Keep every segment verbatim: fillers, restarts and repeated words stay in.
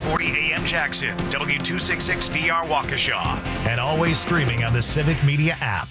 forty A M Jackson, W two sixty-six D R Waukesha, and always streaming on the Civic Media app.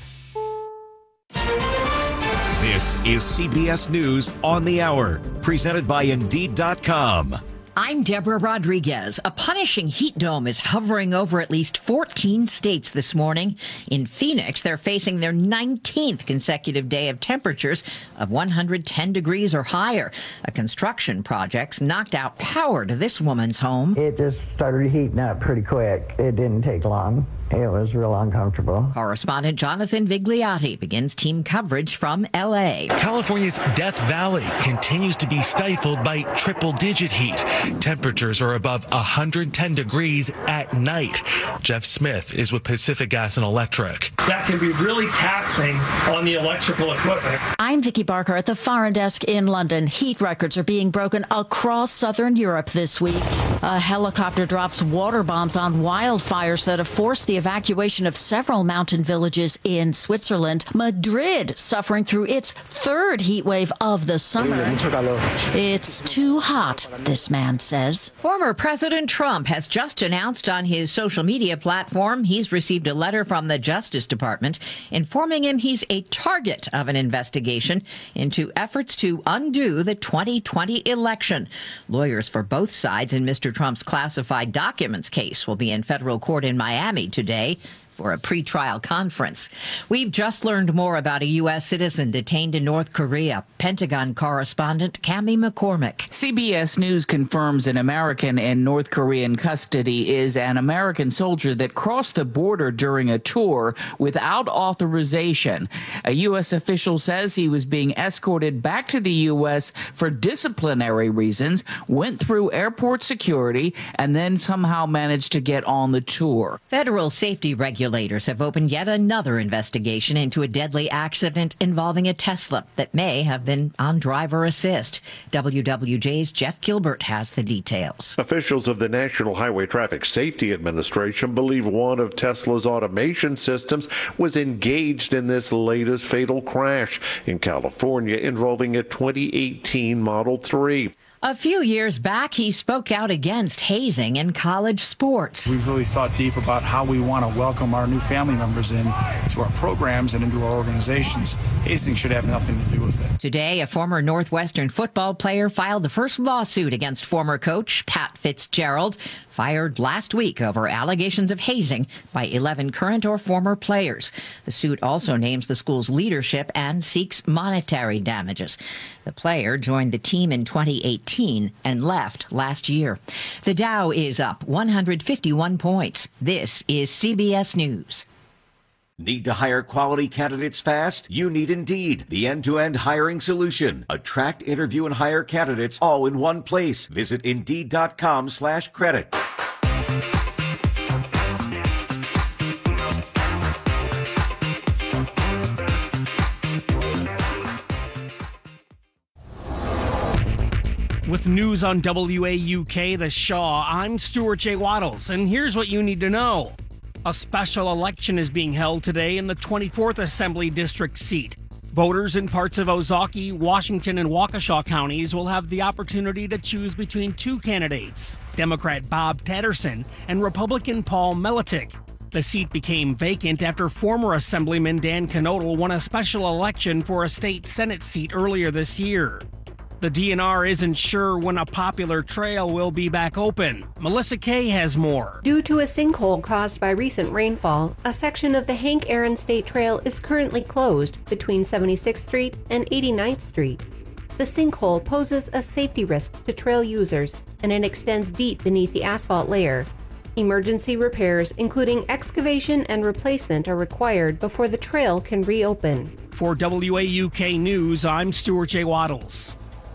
This is C B S News on the Hour, presented by Indeed dot com. I'm Deborah Rodriguez. A punishing heat dome is hovering over at least fourteen states this morning. In Phoenix, they're facing their nineteenth consecutive day of temperatures of one hundred ten degrees or higher. A construction project's knocked out power to this woman's home. It just started heating up pretty quick. It didn't take long. It was real uncomfortable. Correspondent Jonathan Vigliotti begins team coverage from L A. California's Death Valley continues to be stifled by triple-digit heat. Temperatures are above one hundred ten degrees at night. Jeff Smith is with Pacific Gas and Electric. That can be really taxing on the electrical equipment. I'm Vicki Barker at the Foreign Desk in London. Heat records are being broken across southern Europe this week. A helicopter drops water bombs on wildfires that have forced the evacuation of several mountain villages in Switzerland. Madrid suffering through its third heat wave of the summer. It's too hot, this man says. Former President Trump has just announced on his social media platform he's received a letter from the Justice Department informing him he's a target of an investigation into efforts to undo the twenty twenty election. Lawyers for both sides in Mister Trump's classified documents case will be in federal court in Miami today for a pretrial conference. We've just learned more about a U S citizen detained in North Korea. Pentagon correspondent Cami McCormick. C B S News confirms an American in North Korean custody is an American soldier that crossed the border during a tour without authorization. A U S official says he was being escorted back to the U S for disciplinary reasons, went through airport security, and then somehow managed to get on the tour. Federal safety regulators Regulators have opened yet another investigation into a deadly accident involving a Tesla that may have been on driver assist. W W J's Jeff Gilbert has the details. Officials of the National Highway Traffic Safety Administration believe one of Tesla's automation systems was engaged in this latest fatal crash in California involving a twenty eighteen Model three. A few years back, he spoke out against hazing in college sports. We've really thought deep about how we want to welcome our new family members in to our programs and into our organizations. Hazing should have nothing to do with it. Today, a former Northwestern football player filed the first lawsuit against former coach Pat Fitzgerald, fired last week over allegations of hazing by eleven current or former players. The suit also names the school's leadership and seeks monetary damages. The player joined the team in twenty eighteen and left last year. The Dow is up one hundred fifty-one points. This is C B S News. Need to hire quality candidates fast? You need Indeed, the end-to-end hiring solution. Attract, interview, and hire candidates all in one place. Visit Indeed dot com slash credit. With news on W A U K, The Shaw, I'm Stuart J. Waddles, and here's what you need to know. A special election is being held today in the twenty-fourth Assembly District seat. Voters in parts of Ozaukee, Washington, and Waukesha counties will have the opportunity to choose between two candidates, Democrat Bob Tatterson and Republican Paul Meletic. The seat became vacant after former Assemblyman Dan Knodel won a special election for a state Senate seat earlier this year. The D N R isn't sure when a popular trail will be back open. Melissa Kay has more. Due to a sinkhole caused by recent rainfall, a section of the Hank Aaron State Trail is currently closed between seventy-sixth Street and eighty-ninth Street. The sinkhole poses a safety risk to trail users, and it extends deep beneath the asphalt layer. Emergency repairs, including excavation and replacement, are required before the trail can reopen. For W A U K News, I'm Stuart J. Waddles.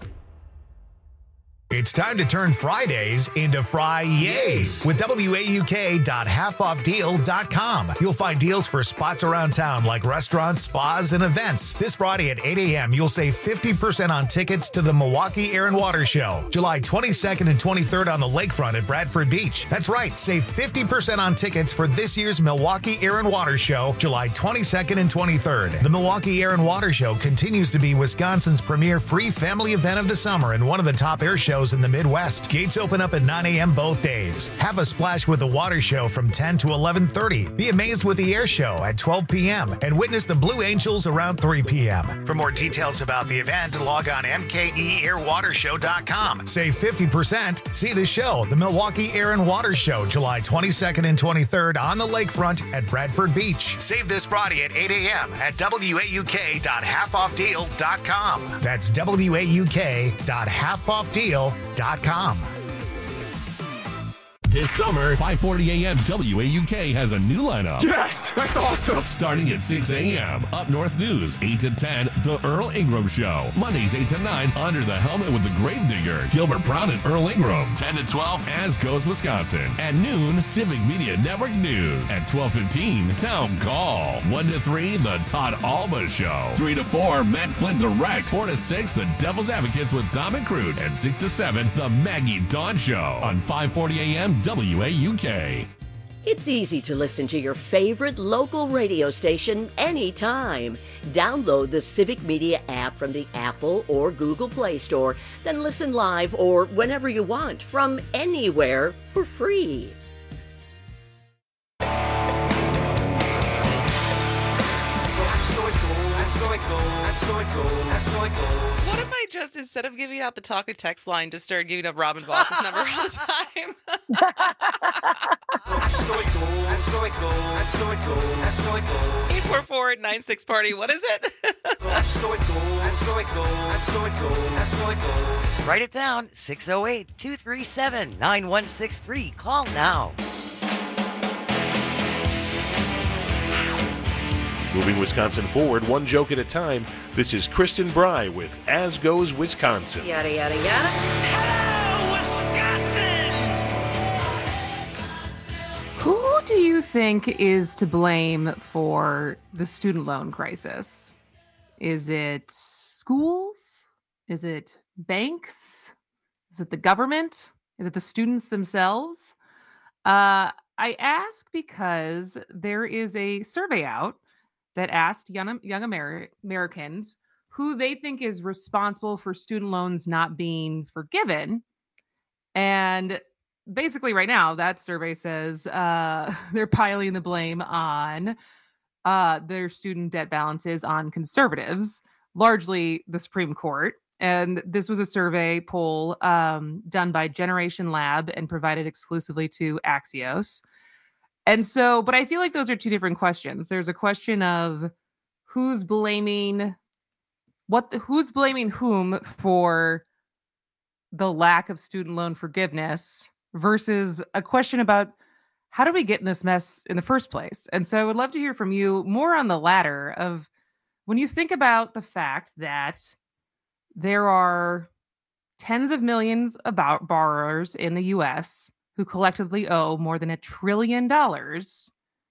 It's time to turn Fridays into Fri-Yays with W A U K dot half off deal dot com. You'll find deals for spots around town like restaurants, spas, and events. This Friday at eight a.m., you'll save fifty percent on tickets to the Milwaukee Air and Water Show, July twenty-second and twenty-third on the lakefront at Bradford Beach. That's right, save fifty percent on tickets for this year's Milwaukee Air and Water Show, July twenty-second and twenty-third. The Milwaukee Air and Water Show continues to be Wisconsin's premier free family event of the summer and one of the top air shows shows in the Midwest. Gates open up at nine a.m. both days. Have a splash with the water show from ten to eleven thirty. Be amazed with the air show at twelve p.m. and witness the Blue Angels around three p.m. For more details about the event, log on m k e air water show dot com. Save fifty percent. See the show, the Milwaukee Air and Water Show, July twenty-second and twenty-third on the lakefront at Bradford Beach. Save this Friday at eight a.m. at w a u k dot half off deal dot com. That's w a u k dot half off deal dot com. This summer, five forty a.m. W A U K has a new lineup. Yes! That's awesome! Starting at six a.m. Up North News, eight to ten, The Earl Ingram Show. Mondays, eight to nine, Under the Helmet with the Gravedigger, Gilbert Brown and Earl Ingram. ten to twelve, As Goes Wisconsin. At noon, Civic Media Network News. At twelve fifteen, Town Call. one to three, The Todd Alba Show. three to four, Matt Flint Direct. four to six, The Devil's Advocates with Dom and Crute. And six to seven, The Maggie Dawn Show. On five forty a.m. W A U K. It's easy to listen to your favorite local radio station anytime. Download the Civic Media app from the Apple or Google Play Store, then listen live or whenever you want from anywhere for free. What if I just, instead of giving out the talk and text line, just started giving up Robin Voss's number all the time? eight four four nine six party, what is it? Write it down, six oh eight, two three seven, nine one six three. Call now. Moving Wisconsin forward, one joke at a time. This is Kristen Bry with As Goes Wisconsin. Yada, yada, yada. Hello, Wisconsin! Who do you think is to blame for the student loan crisis? Is it schools? Is it banks? Is it the government? Is it the students themselves? Uh, I ask because there is a survey out that asked young, young Amer- Americans who they think is responsible for student loans not being forgiven. And basically right now, that survey says uh, they're piling the blame on uh, their student debt balances on conservatives, largely the Supreme Court. And this was a survey poll um, done by Generation Lab and provided exclusively to Axios. And so, but I feel like those are two different questions. There's a question of who's blaming what, who's blaming whom for the lack of student loan forgiveness versus a question about how do we get in this mess in the first place? And so I would love to hear from you more on the latter of when you think about the fact that there are tens of millions of borrowers in the U S who collectively owe more than a trillion dollars.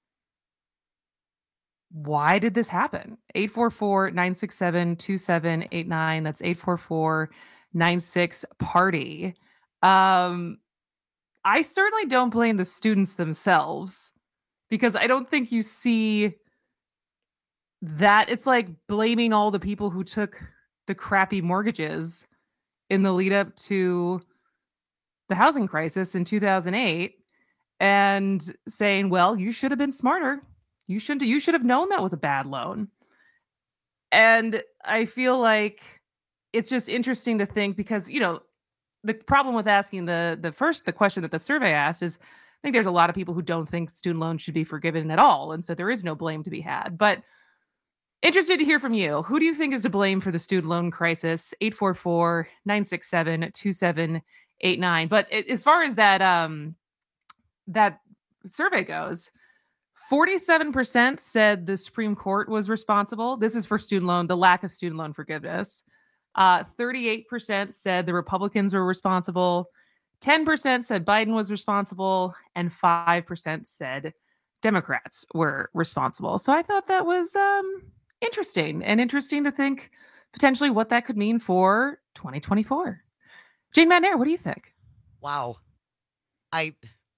Why did this happen? eight four four, nine six seven, two seven eight nine. That's eight four four, nine six party. Um, I certainly don't blame the students themselves because I don't think you see that. It's like blaming all the people who took the crappy mortgages in the lead up to the housing crisis in two thousand eight and saying, well, you should have been smarter. You shouldn't, you should have known that was a bad loan. And I feel like it's just interesting to think because, you know, the problem with asking the, the first, the question that the survey asked is, I think there's a lot of people who don't think student loans should be forgiven at all. And so there is no blame to be had, but interested to hear from you. Who do you think is to blame for the student loan crisis? eight four four, nine six seven, two seven eight nine. But it, as far as that um, that survey goes, forty-seven percent said the Supreme Court was responsible. This is for student loan, the lack of student loan forgiveness. Uh, thirty-eight percent said the Republicans were responsible. ten percent said Biden was responsible. And five percent said Democrats were responsible. So I thought that was um, interesting and interesting to think potentially what that could mean for twenty twenty-four. Jane Madnair, what do you think? Wow. I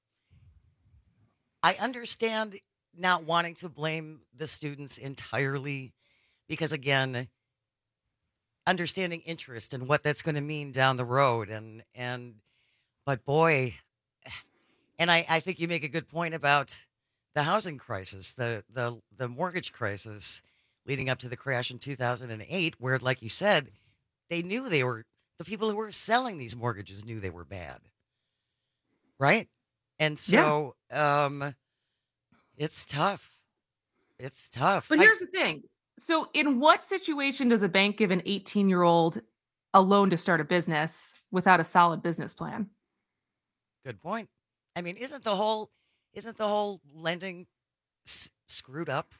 I understand not wanting to blame the students entirely because, again, understanding interest and what that's going to mean down the road. And, and, but boy, and I, I think you make a good point about the housing crisis, the, the, the mortgage crisis leading up to the crash in two thousand eight, where, like you said, they knew they were, the people who were selling these mortgages knew they were bad. Right? And so yeah. um, it's tough. It's tough. But I, here's the thing. So in what situation does a bank give an eighteen-year-old a loan to start a business without a solid business plan? Good point. I mean, isn't the whole isn't the whole lending s- screwed up?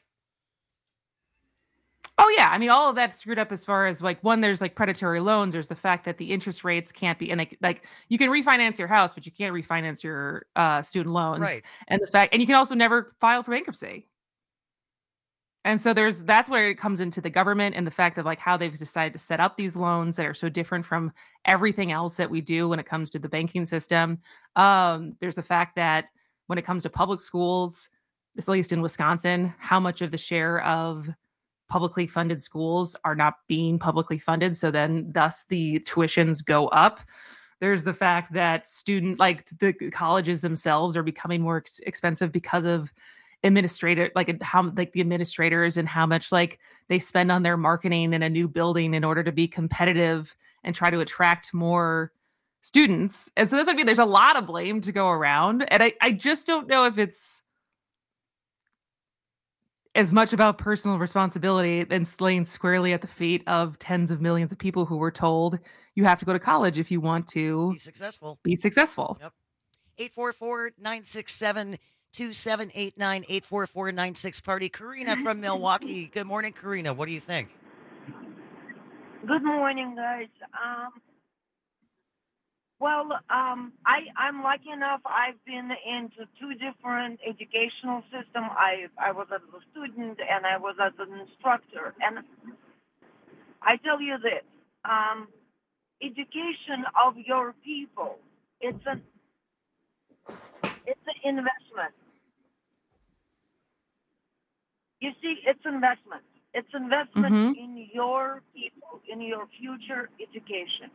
Oh yeah, I mean, all of that's screwed up as far as like one, there's like predatory loans. There's the fact that the interest rates can't be, and like like you can refinance your house, but you can't refinance your uh, student loans. Right. And the fact, and you can also never file for bankruptcy. And so there's that's where it comes into the government and the fact of like how they've decided to set up these loans that are so different from everything else that we do when it comes to the banking system. Um, there's the fact that when it comes to public schools, at least in Wisconsin, how much of the share of publicly funded schools are not being publicly funded. So then thus the tuitions go up. There's the fact that student, like the colleges themselves are becoming more ex- expensive because of administrator, like how like the administrators and how much like they spend on their marketing in a new building in order to be competitive and try to attract more students. And so this would be, there's a lot of blame to go around. And I, I just don't know if it's as much about personal responsibility than laying squarely at the feet of tens of millions of people who were told you have to go to college if you want to be successful. Be successful. Yep. eight four four, nine six seven, two seven eight nine, eight four four nine six party. Karina from Milwaukee. Good morning, Karina. What do you think? Good morning, guys. Um, well, um, I, I'm lucky enough. I've been into two different educational systems. I, I was as a student and I was as an instructor. And I tell you this, um, education of your people, it's an, it's an investment. You see, it's investment. It's investment Mhm. in your people, in your future education.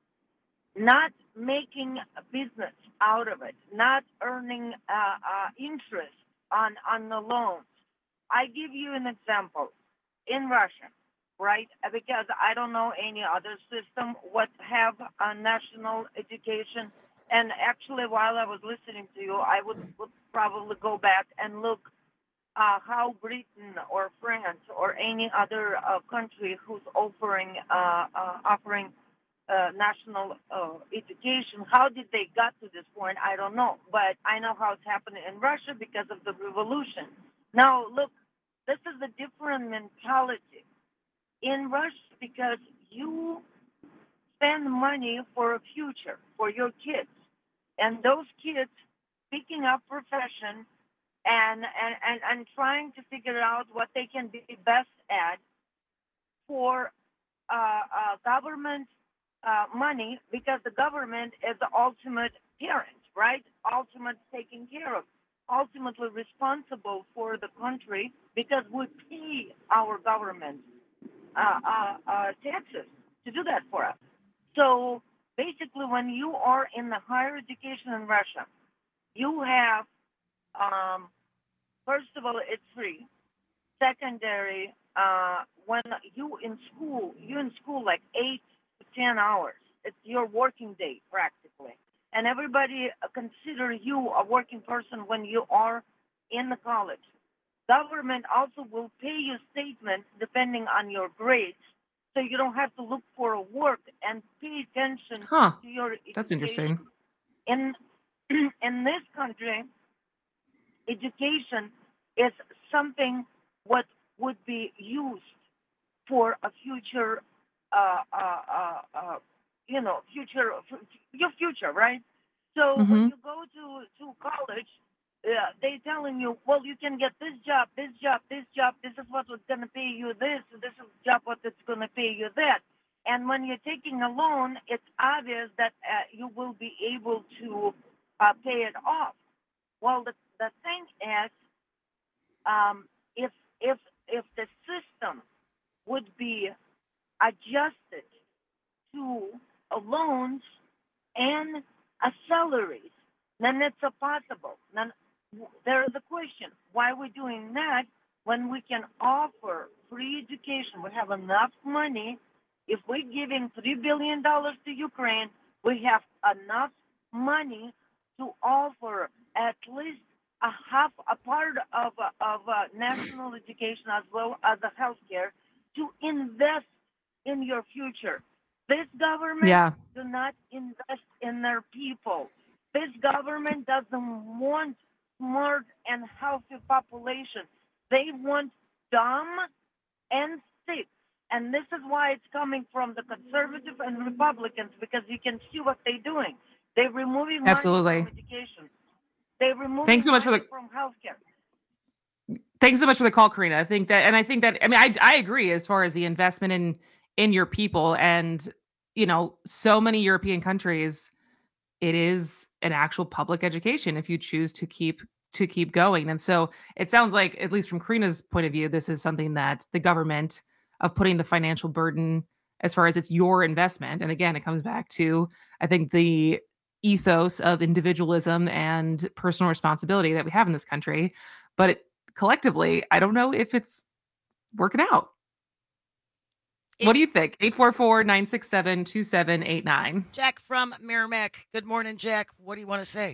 Not making a business out of it, not earning uh, uh, interest on, on the loans. I give you an example. In Russia, right, because I don't know any other system what have a national education. And actually, while I was listening to you, I would, would probably go back and look Uh, how Britain or France or any other uh, country who's offering uh, uh, offering uh, national uh, education, how did they got to this point? I don't know, but I know how it's happening in Russia because of the revolution. Now, look, this is a different mentality in Russia because you spend money for a future for your kids, and those kids picking up profession. And, and, and, and trying to figure out what they can be best at for uh, uh, government uh, money, because the government is the ultimate parent, right? Ultimate taking care of, ultimately responsible for the country because we pay our government uh, uh, uh, taxes to do that for us. So basically, when you are in the higher education in Russia, you have Um, first of all, it's free. Secondary, uh, when you in school, you in school like eight to ten hours. It's your working day practically, and everybody consider you a working person when you are in the college. Government also will pay you statements depending on your grades, so you don't have to look for a work and pay attention Huh. to your education. That's interesting. In in this country, education is something what would be used for a future, uh, uh, uh, uh, you know, future, your future, right? So Mhm. when you go to, to college, uh, they telling you, well, you can get this job, this job, this job. This is what was going to pay you this. This is the job what it's going to pay you that. And when you're taking a loan, it's obvious that uh, you will be able to uh, pay it off. Well, the the thing is, um, if if if the system would be adjusted to uh, loans and uh, salaries, then it's a possible. Then there's a question, why are we doing that when we can offer free education? We have enough money. If we're giving three billion dollars to Ukraine, we have enough money to offer at least a half, a part of, of uh, national education as well as the healthcare to invest in your future. This government Yeah. do not invest in their people. This government doesn't want smart and healthy population. They want dumb and sick. And this is why it's coming from the conservative and Republicans, because you can see what they're doing. They're removing money Absolutely. from education. They're removing Thanks so much for money the- from healthcare. Thanks so much for the call, Karina. I think that, and I think that, I mean, I, I agree as far as the investment in, in your people. And, you know, so many European countries, it is an actual public education if you choose to keep, to keep going. And so it sounds like, at least from Karina's point of view, this is something that the government of putting the financial burden as far as it's your investment. And again, it comes back to, I think, the ethos of individualism and personal responsibility that we have in this country. But it, collectively, I don't know if it's working out. What do you think? eight four four, nine six seven, two seven eight nine. Jack from Merrimack. Good morning, Jack. What do you want to say?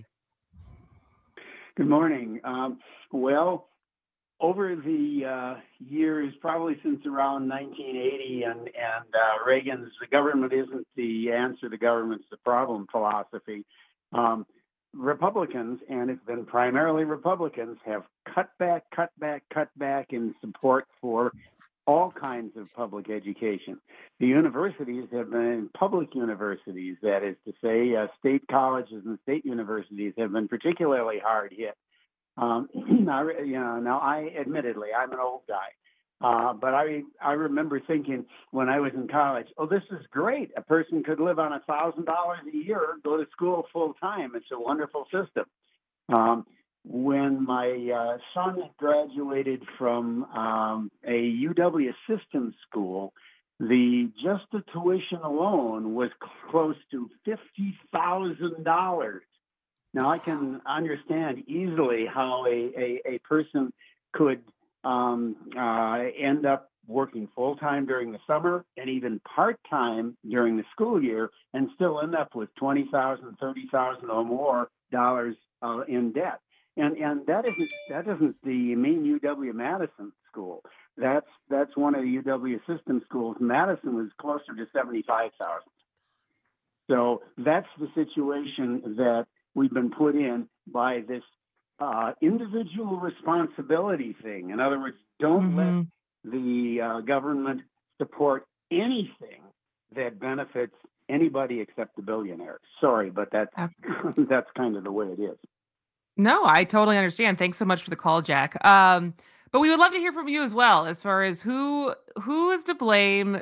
Good morning. Um, well, over the uh, years, probably since around nineteen eighty and, and uh, Reagan's "the government isn't the answer, the government's the problem" philosophy, um, Republicans, and it's been primarily Republicans, have cut back, cut back, cut back in support for all kinds of public education. The universities have been public universities, that is to say, uh, state colleges and state universities have been particularly hard hit. Um, now, you know, now I admittedly, I'm an old guy, uh, but I I remember thinking when I was in college, oh, this is great. A person could live on a thousand dollars a year, go to school full time. It's a wonderful system. Um, when my uh, son graduated from um, a U W systems school, the just the tuition alone was close to fifty thousand dollars. Now, I can understand easily how a, a, a person could um, uh, end up working full-time during the summer and even part-time during the school year and still end up with twenty thousand dollars, thirty thousand dollars or more dollars uh, in debt. And and that isn't that isn't the main U W-Madison school. That's that's one of the U W system schools. Madison was closer to seventy-five thousand dollars. So that's the situation that we've been put in by this uh, individual responsibility thing. In other words, don't Mm-hmm. let the uh, government support anything that benefits anybody except the billionaires. Sorry, but that's that's kind of the way it is. No, I totally understand. Thanks so much for the call, Jack. Um, but we would love to hear from you as well, as far as who who is to blame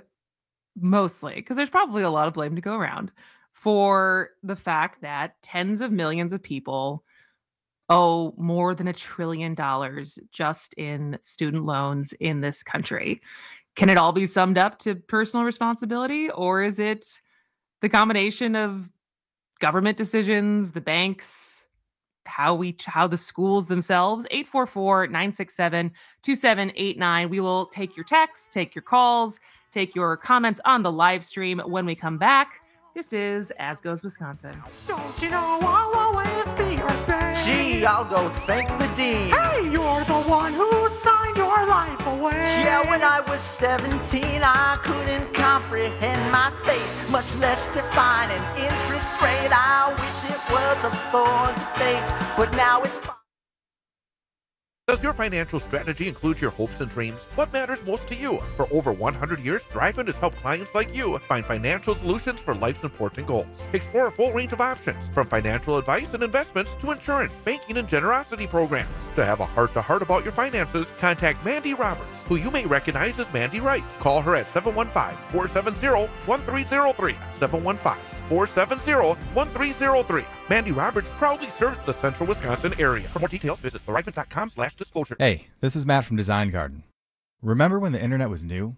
mostly, because there's probably a lot of blame to go around for the fact that tens of millions of people owe more than a trillion dollars just in student loans in this country. Can it all be summed up to personal responsibility, or is it the combination of government decisions, the banks, how we how the schools themselves? Eight four four, nine six seven, two seven eight nine. We will take your texts, take your calls, take your comments on the live stream when we come back. This is As Goes Wisconsin. Don't you know I'll always be your friend? Gee, I'll go thank the dean. Hey, you're the one who signed your life away. Yeah, when I was seventeen, I couldn't comprehend my fate, much less define an interest rate. I wish it was a thorn to fate, but now it's fine. Does your financial strategy include your hopes and dreams? What matters most to you? For over one hundred years, Thriveman has helped clients like you find financial solutions for life's important goals. Explore a full range of options, from financial advice and investments to insurance, banking, and generosity programs. To have a heart-to-heart about your finances, contact Mandy Roberts, who you may recognize as Mandy Wright. Call her at seven one five, four seven zero, one three zero three, seven one five, four seven zero, one three zero three. Mandy Roberts proudly serves the central Wisconsin area. For more details, visit thriveman dot com slash disclosure. Hey, this is Matt from Design Garden. Remember when the internet was new?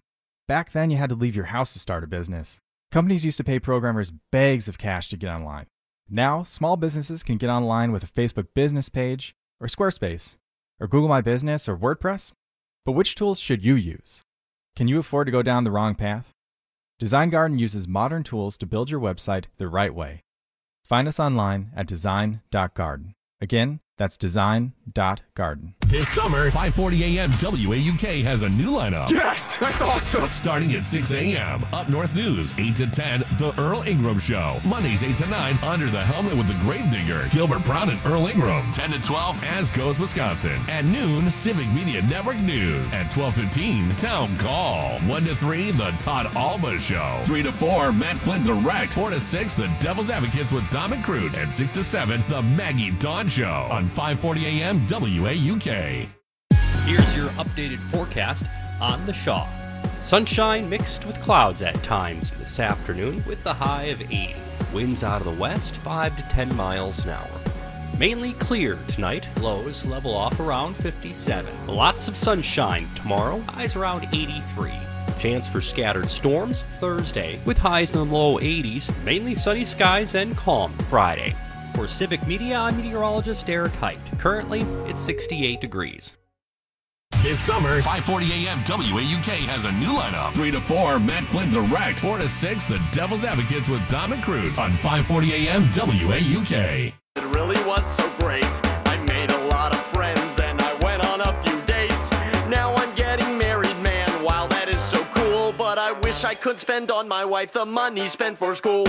Back then, you had to leave your house to start a business. Companies used to pay programmers bags of cash to get online. Now, small businesses can get online with a Facebook business page, or Squarespace, or Google My Business, or WordPress. But which tools should you use? Can you afford to go down the wrong path? Design Garden uses modern tools to build your website the right way. Find us online at design dot garden. Again, that's design dot garden. This summer, five forty a.m. W A U K has a new lineup. Yes! That's awesome! Starting at six a.m. Up North News, eight to ten, The Earl Ingram Show. Mondays, eight to nine, Under the Helmet with the Gravedigger, Gilbert Brown and Earl Ingram. ten to twelve, As Goes Wisconsin. At noon, Civic Media Network News. At twelve fifteen, Town Call. one to three, The Todd Alba Show. three to four, Matt Flynn Direct. four to six, The Devil's Advocates with Dom and Crute. And six to seven, The Maggie Dawn Show. On five forty a.m. W A U K. Here's your updated forecast on the Shaw. Sunshine mixed with clouds at times this afternoon with the high of eighty. Winds out of the west, five to ten miles an hour. Mainly clear tonight, lows level off around fifty-seven. Lots of sunshine tomorrow, highs around eighty-three. Chance for scattered storms Thursday with highs in the low eighties, mainly sunny skies and calm Friday. For Civic Media, I'm meteorologist Eric Height. Currently, it's sixty-eight degrees. This summer, five forty a.m. W A U K has a new lineup. three to four, Matt Flynn Direct. four to six, The Devil's Advocates with Dom and Crute. On five forty a.m. W A U K. It really was so great. I made a lot of friends and I went on a few dates. Now I'm getting married, man. Wow, that is so cool. But I wish I could spend on my wife the money spent for school.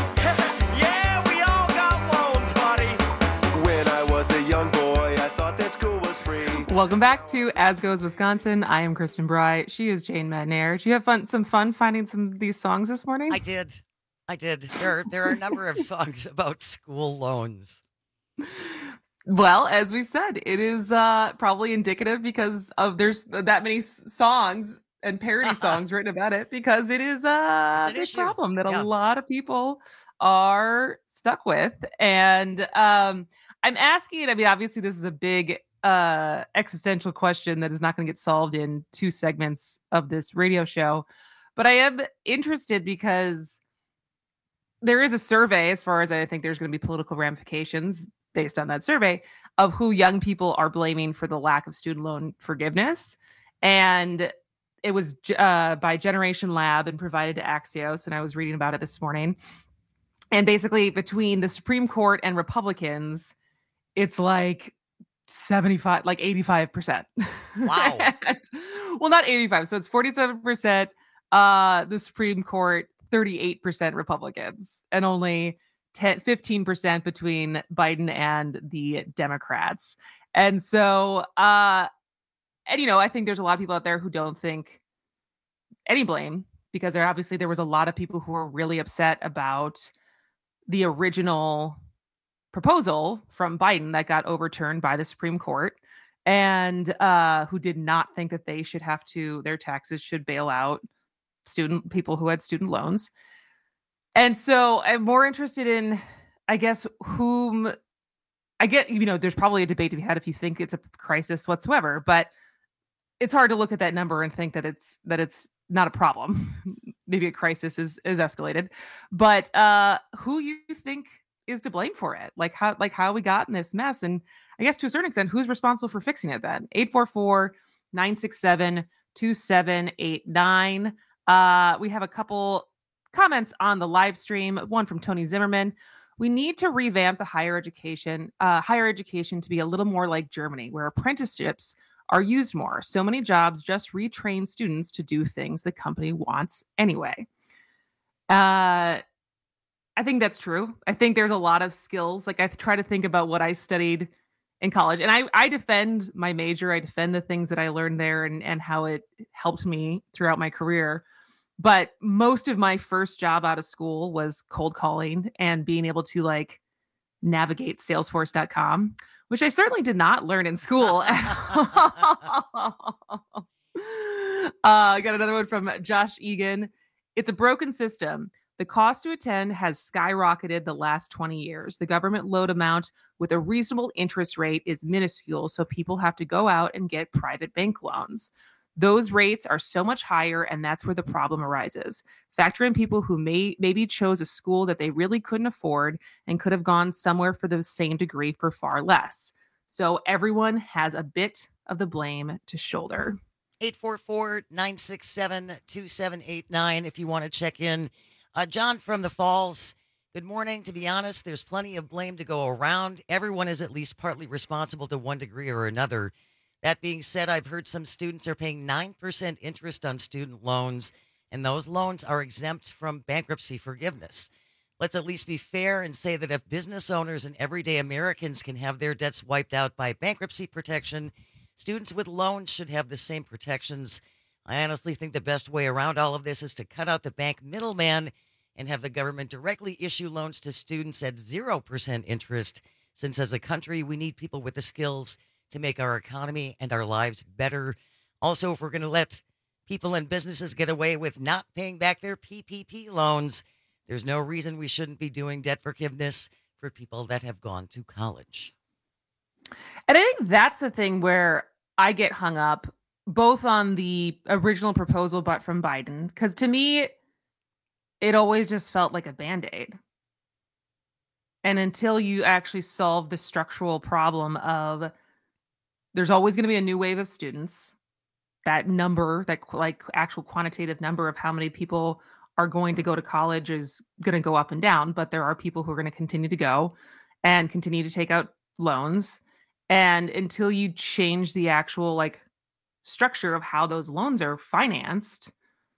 Yeah, we all got loans, buddy. When I was a young boy, I thought that school was free. Welcome back to As Goes Wisconsin. I am Kristen Bry. She is Jane Madnair. Did you have fun, some fun finding some of these songs this morning? I did. I did. There, there are a number of songs about school loans. Well, as we've said, it is uh, probably indicative because of there's that many s- songs and parody songs written about it, because it is uh, a big problem that yeah. a lot of people are stuck with. And um, I'm asking, I mean, obviously this is a big uh, existential question that is not going to get solved in two segments of this radio show. But I am interested because there is a survey, as far as I think there's going to be political ramifications based on that survey, of who young people are blaming for the lack of student loan forgiveness. And it was uh, by Generation Lab and provided to Axios, and I was reading about it this morning. And basically, between the Supreme Court and Republicans, it's like seventy-five, like eighty-five percent. Wow. and, well, not eighty-five. So it's forty-seven percent uh, the Supreme Court, thirty-eight percent Republicans, and only ten, fifteen percent between Biden and the Democrats. And so, uh, and, you know, I think there's a lot of people out there who don't think any blame, because there obviously there was a lot of people who were really upset about the original proposal from Biden that got overturned by the Supreme Court, and uh, who did not think that they should have to, their taxes should bail out student people who had student loans. And so I'm more interested in, I guess, whom I get, you know, there's probably a debate to be had if you think it's a crisis whatsoever, but it's hard to look at that number and think that it's, that it's not a problem. Maybe a crisis is, is escalated, but uh, who you think is to blame for it? Like how, like how we got in this mess. And I guess to a certain extent, who's responsible for fixing it then? eight four four, nine six seven, two seven eight nine. Uh, we have a couple comments on the live stream. One from Tony Zimmerman. We need to revamp the higher education, uh, higher education to be a little more like Germany, where apprenticeships are used more. So many jobs just retrain students to do things the company wants anyway. Uh, I think that's true. I think there's a lot of skills. Like I try to think about what I studied in college, and I, I defend my major. I defend the things that I learned there and, and how it helped me throughout my career. But most of my first job out of school was cold calling and being able to like navigate salesforce dot com, which I certainly did not learn in school. uh, I got another one from Josh Egan. It's a broken system. The cost to attend has skyrocketed the last twenty years. The government loan amount with a reasonable interest rate is minuscule, so people have to go out and get private bank loans. Those rates are so much higher, and that's where the problem arises. Factor in people who may maybe chose a school that they really couldn't afford and could have gone somewhere for the same degree for far less. So everyone has a bit of the blame to shoulder. eight four four, nine six seven, two seven eight nine if you want to check in. Uh, John from the Falls, good morning. To be honest, there's plenty of blame to go around. Everyone is at least partly responsible to one degree or another. That being said, I've heard some students are paying nine percent interest on student loans, and those loans are exempt from bankruptcy forgiveness. Let's at least be fair and say that if business owners and everyday Americans can have their debts wiped out by bankruptcy protection, students with loans should have the same protections. I honestly think the best way around all of this is to cut out the bank middleman and have the government directly issue loans to students at zero percent interest, since as a country, we need people with the skills to make our economy and our lives better. Also, if we're going to let people and businesses get away with not paying back their P P P loans, there's no reason we shouldn't be doing debt forgiveness for people that have gone to college. And I think that's the thing where I get hung up, both on the original proposal, but from Biden, because to me, it always just felt like a Band-Aid. And until you actually solve the structural problem of there's always going to be a new wave of students, that number, that like actual quantitative number of how many people are going to go to college is going to go up and down, but there are people who are going to continue to go and continue to take out loans. And until you change the actual like structure of how those loans are financed,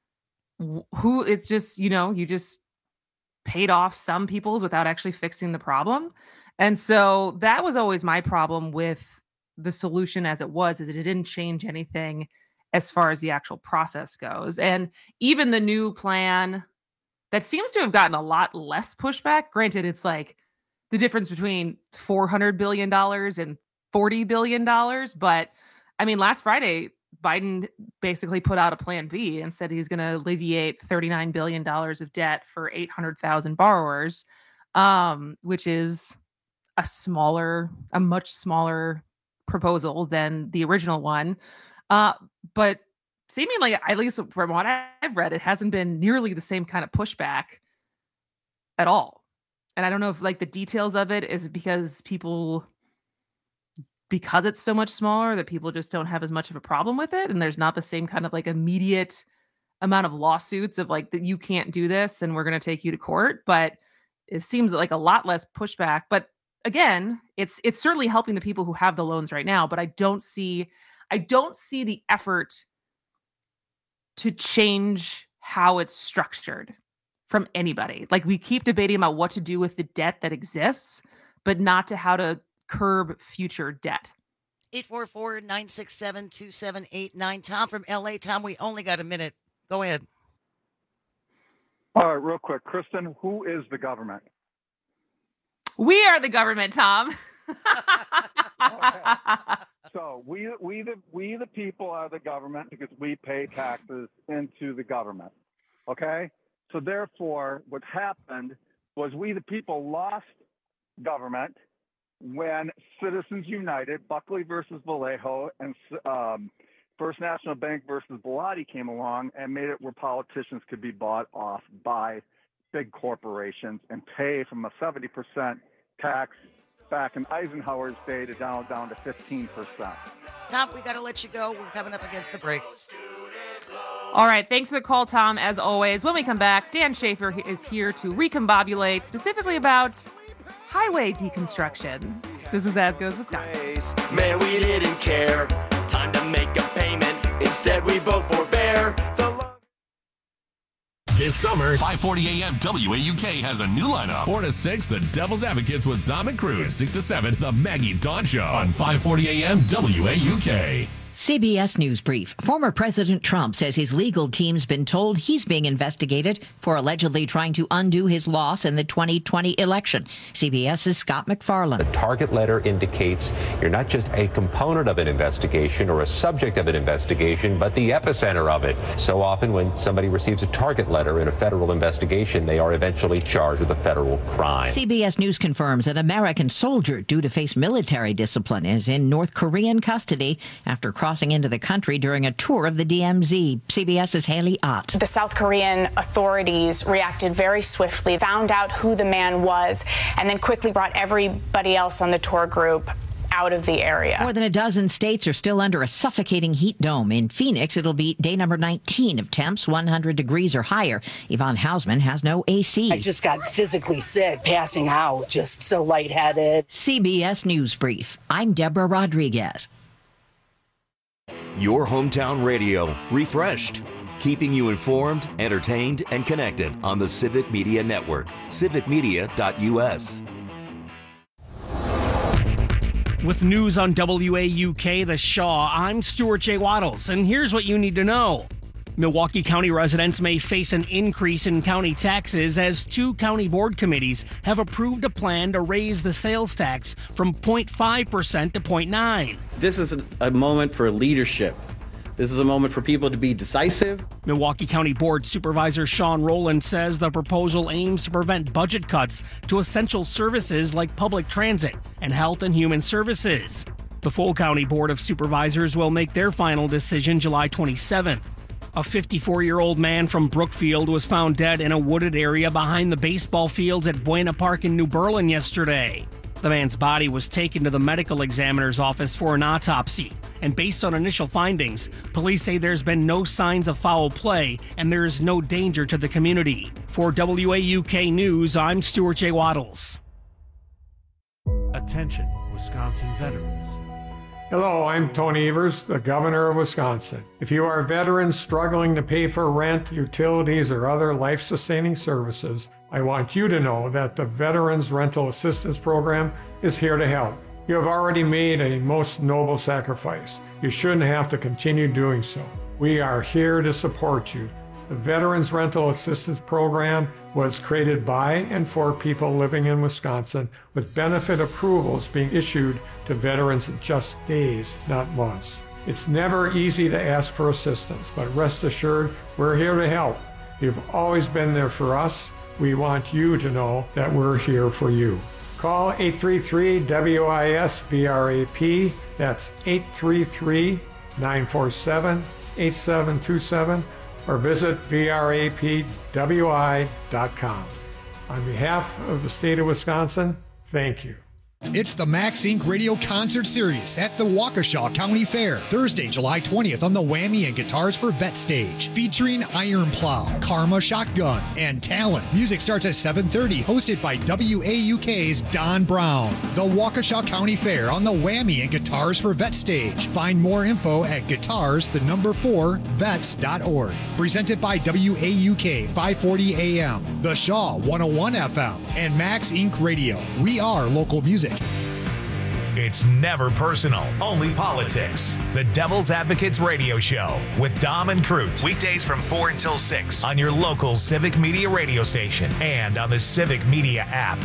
who it's just, you know, you just paid off some people's without actually fixing the problem. And so that was always my problem with the solution as it was, is it didn't change anything as far as the actual process goes. And even the new plan that seems to have gotten a lot less pushback. Granted, it's like the difference between four hundred billion dollars and forty billion dollars. But I mean, last Friday, Biden basically put out a plan B and said he's going to alleviate thirty-nine billion dollars of debt for eight hundred thousand borrowers, um, which is a smaller, a much smaller proposal than the original one. Uh, but seemingly, at least from what I've read, it hasn't been nearly the same kind of pushback at all. And I don't know if like the details of it is because people, because it's so much smaller, that people just don't have as much of a problem with it. And there's not the same kind of like immediate amount of lawsuits of like that you can't do this and we're going to take you to court. But it seems like a lot less pushback. But again, it's it's certainly helping the people who have the loans right now, but I don't see I don't see the effort to change how it's structured from anybody. Like we keep debating about what to do with the debt that exists, but not to how to curb future debt. eight four four, nine six seven, two seven eight nine. Tom from L A. Tom, we only got a minute. Go ahead. All right, real quick. Kristen, who is the government? We are the government, Tom. Okay. So we we the we the people are the government because we pay taxes into the government. Okay? So therefore, what happened was we the people lost government when Citizens United, Buckley versus Vallejo, and um, First National Bank versus Bellotti came along and made it where politicians could be bought off by big corporations and pay from a seventy percent tax back in Eisenhower's day to down down to fifteen percent. Tom, we got to let you go. We're coming up against the break. All right. Thanks for the call, Tom. As always, when we come back, Dan Schaefer is here to recombobulate specifically about highway deconstruction. This is As Goes Wisconsin. Man, we didn't care. Time to make a payment. Instead, we both forbear. The This summer, five forty a.m. W A U K has a new lineup. four to six, The Devil's Advocates with Dom and Cruz. six to seven, The Maggie Dawn Show on five forty a.m. W A U K. C B S News Brief. Former President Trump says his legal team's been told he's being investigated for allegedly trying to undo his loss in the twenty twenty election. CBS's Scott McFarland. The target letter indicates you're not just a component of an investigation or a subject of an investigation, but the epicenter of it. So often when somebody receives a target letter in a federal investigation, they are eventually charged with a federal crime. C B S News confirms an American soldier due to face military discipline is in North Korean custody after crossing into the country during a tour of the D M Z. CBS's Haley Ott. The South Korean authorities reacted very swiftly, found out who the man was, and then quickly brought everybody else on the tour group out of the area. More than a dozen states are still under a suffocating heat dome. In Phoenix, it'll be day number nineteen of temps, one hundred degrees or higher. Yvonne Hausman has no A C. I just got physically sick, passing out, just so lightheaded. C B S News Brief. I'm Deborah Rodriguez. Your hometown radio, refreshed. Keeping you informed, entertained, and connected on the Civic Media Network. civic media dot U S. With news on W A U K, The Shaw, I'm Stuart J. Waddles, and here's what you need to know. Milwaukee County residents may face an increase in county taxes as two county board committees have approved a plan to raise the sales tax from zero point five percent to zero point nine. This is a moment for leadership. This is a moment for people to be decisive. Milwaukee County Board Supervisor Sean Rowland says the proposal aims to prevent budget cuts to essential services like public transit and health and human services. The full County Board of Supervisors will make their final decision July twenty-seventh. A fifty-four-year-old man from Brookfield was found dead in a wooded area behind the baseball fields at Buena Park in New Berlin yesterday. The man's body was taken to the medical examiner's office for an autopsy, and based on initial findings, police say there's been no signs of foul play and there is no danger to the community. For W A U K News, I'm Stuart J. Waddles. Attention, Wisconsin veterans. Hello, I'm Tony Evers, the Governor of Wisconsin. If you are a veteran struggling to pay for rent, utilities, or other life-sustaining services, I want you to know that the Veterans Rental Assistance Program is here to help. You have already made a most noble sacrifice. You shouldn't have to continue doing so. We are here to support you. The Veterans Rental Assistance Program was created by and for people living in Wisconsin, with benefit approvals being issued to veterans in just days, not months. It's never easy to ask for assistance, but rest assured, we're here to help. You've always been there for us. We want you to know that we're here for you. Call eight three three W I S V R A P. That's eight three three, nine four seven, eight seven two seven. or visit V R A P W I dot com. On behalf of the state of Wisconsin, thank you. It's the Max Incorporated. Radio Concert Series at the Waukesha County Fair, Thursday, July twentieth on the Whammy and Guitars for Vet stage, featuring Iron Plow, Karma Shotgun, and Talon. Music starts at seven thirty, hosted by W A U K's Don Brown. The Waukesha County Fair on the Whammy and Guitars for Vet stage. Find more info at guitars, the number four, vets dot org. Presented by W A U K five forty A M, The Shaw one oh one F M, and Max Incorporated. Radio. We are local music. It's never personal, only politics. The Devil's Advocates Radio Show with Dom and Crute. Weekdays from four until six on your local Civic Media radio station and on the Civic Media app.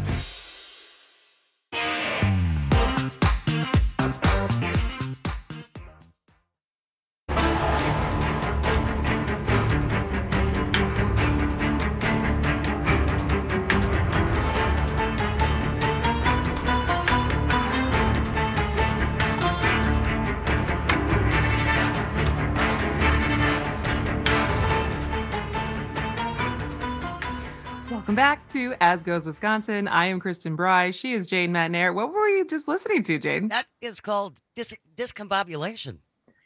Back to As Goes Wisconsin. I am Kristen Bry. She is Jane Matnair. What were you just listening to, Jane? That is called dis- Discombobulation.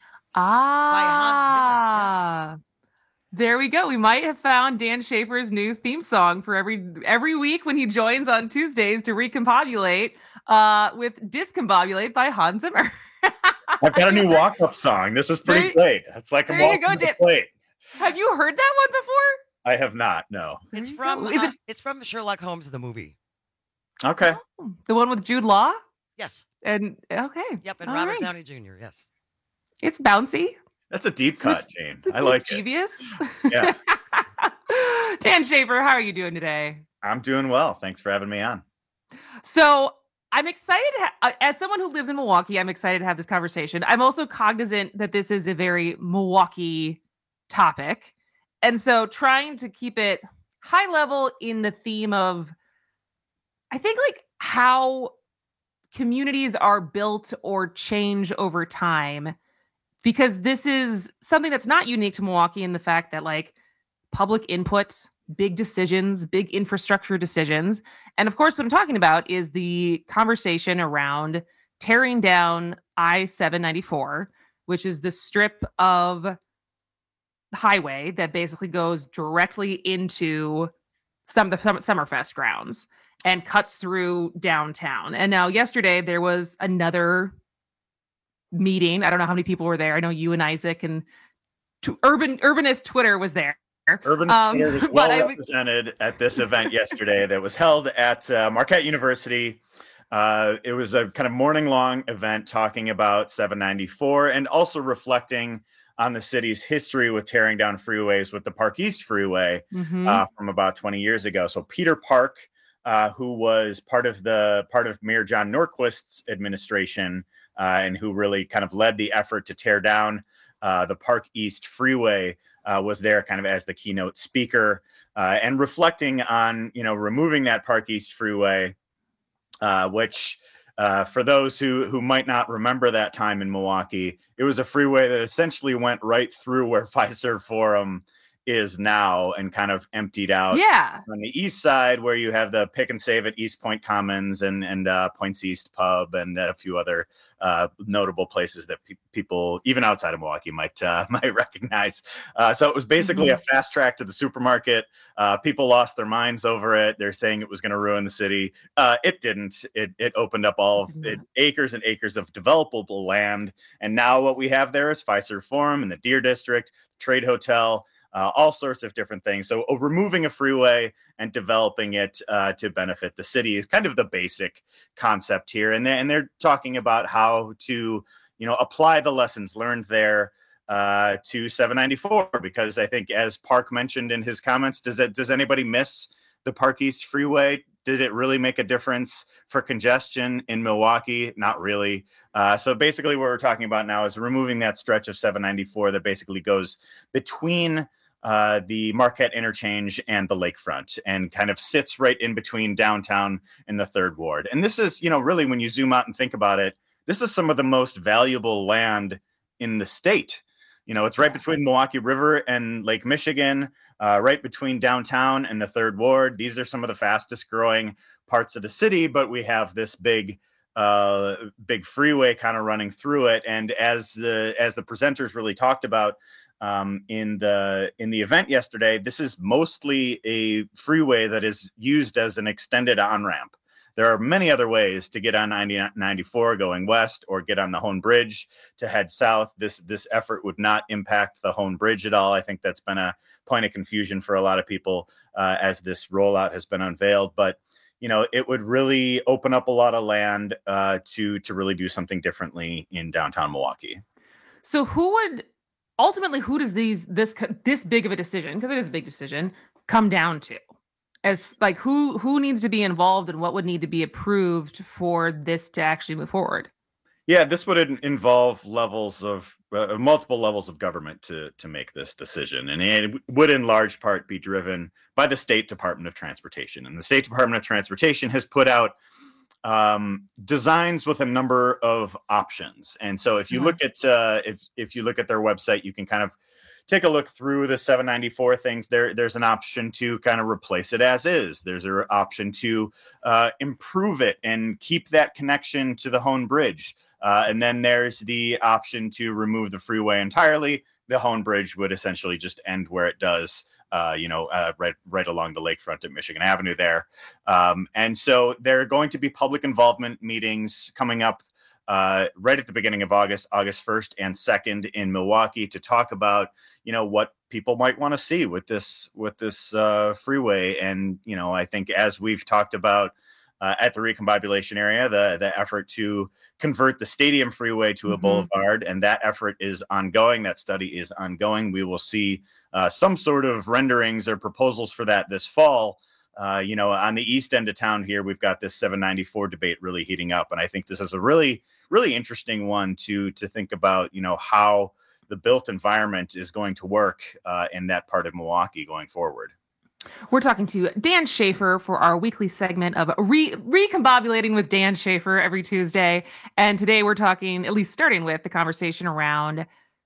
Ah, yes. There we go. We might have found Dan Schaefer's new theme song for every every week when he joins on Tuesdays to recombobulate uh, with Discombobulate by Hans Zimmer. I've got a new walk-up song. This is pretty there, great. It's like a walk up plate. Have you heard that one before? I have not, no. It's from uh, it, it's from Sherlock Holmes, the movie. Okay. Oh, the one with Jude Law? Yes. And okay. Yep, and All Robert right. Downey Junior, yes. It's bouncy. That's a deep cut, mis- Jane. It's I like mischievous. it. Yeah. Dan Schaefer, how are you doing today? I'm doing well. Thanks for having me on. So I'm excited, to ha- as someone who lives in Milwaukee, I'm excited to have this conversation. I'm also cognizant that this is a very Milwaukee topic. And so trying to keep it high level in the theme of, I think, like how communities are built or change over time because this is something that's not unique to Milwaukee in the fact that like public input, big decisions, big infrastructure decisions. And of course, what I'm talking about is the conversation around tearing down I seven ninety-four, which is the strip of highway that basically goes directly into some of the Summerfest grounds and cuts through downtown. And now yesterday there was another meeting. I don't know how many people were there. I know you and Isaac and to urban urbanist Twitter was there. Urban Um, Twitter was but well I- represented at this event yesterday that was held at uh, Marquette University. Uh, it was a kind of morning-long event talking about seven ninety-four and also reflecting on the city's history with tearing down freeways with the Park East Freeway Mhm. uh, from about twenty years ago. So Peter Park, uh, who was part of the part of Mayor John Norquist's administration uh, and who really kind of led the effort to tear down uh, the Park East Freeway, uh, was there kind of as the keynote speaker uh, and reflecting on, you know, removing that Park East Freeway, uh, which uh, for those who who might not remember that time in Milwaukee, it was a freeway that essentially went right through where Fiserv Forum is now and kind of emptied out. Yeah. On the east side, where you have the Pick and Save at East Point Commons and and uh, Points East Pub and a few other uh, notable places that pe- people even outside of Milwaukee might uh, might recognize. Uh, so it was basically a fast track to the supermarket. Uh, people lost their minds over it. They're saying it was going to ruin the city. Uh, it didn't. It it opened up all of it, acres and acres of developable land. And now what we have there is Fiserv Forum and the Deer District, Trade Hotel. Uh, all sorts of different things. So uh, removing a freeway and developing it uh, to benefit the city is kind of the basic concept here. And they're, and they're talking about how to, you know, apply the lessons learned there uh, to seven ninety-four, because I think, as Park mentioned in his comments, does it, does anybody miss the Park East Freeway? Did it really make a difference for congestion in Milwaukee? Not really. Uh, so basically what we're talking about now is removing that stretch of seven ninety-four that basically goes between uh, the Marquette interchange and the lakefront and kind of sits right in between downtown and the third ward. And this is, you know, really, when you zoom out and think about it, this is some of the most valuable land in the state. You know, it's right between Milwaukee River and Lake Michigan, uh, right between downtown and the third ward. These are some of the fastest growing parts of the city, but we have this big, uh, big freeway kind of running through it. And as the as the presenters really talked about um, in the in the event yesterday, this is mostly a freeway that is used as an extended on-ramp. There are many other ways to get on ninety ninety-four going west or get on the Hone Bridge to head south. This this effort would not impact the Hone Bridge at all. I think that's been a point of confusion for a lot of people uh, as this rollout has been unveiled. But, you know, it would really open up a lot of land uh, to to really do something differently in downtown Milwaukee. So who would ultimately, who does these this this big of a decision, because it is a big decision, come down to? As like who who needs to be involved and what would need to be approved for this to actually move forward? Yeah, this would in- involve levels of uh, multiple levels of government to to make this decision, and it would in large part be driven by the State Department of Transportation. And the State Department of Transportation has put out um, designs with a number of options. And so, if you Mhm. look at uh, if if you look at their website, you can kind of take a look through the seven ninety-four things. There, there's an option to kind of replace it as is. There's an option to uh, improve it and keep that connection to the Hone Bridge. Uh, and then there's the option to remove the freeway entirely. The Hone Bridge would essentially just end where it does, uh, you know, uh, right, right along the lakefront at Michigan Avenue there. Um, and so there are going to be public involvement meetings coming up Uh, right at the beginning of August, August first and second in Milwaukee, to talk about, you know, what people might want to see with this with this uh, freeway. And, you know, I think, as we've talked about uh, at the Recombobulation area, the the effort to convert the Stadium Freeway to a Mhm. boulevard, and that effort is ongoing. That study is ongoing. We will see uh, some sort of renderings or proposals for that this fall. Uh, you know, on the east end of town here, we've got this seven ninety-four debate really heating up. And I think this is a really, really interesting one to to think about, you know, how the built environment is going to work uh, in that part of Milwaukee going forward. We're talking to Dan Schaefer for our weekly segment of re- Recombobulating with Dan Schaefer every Tuesday. And today we're talking, at least starting with the conversation around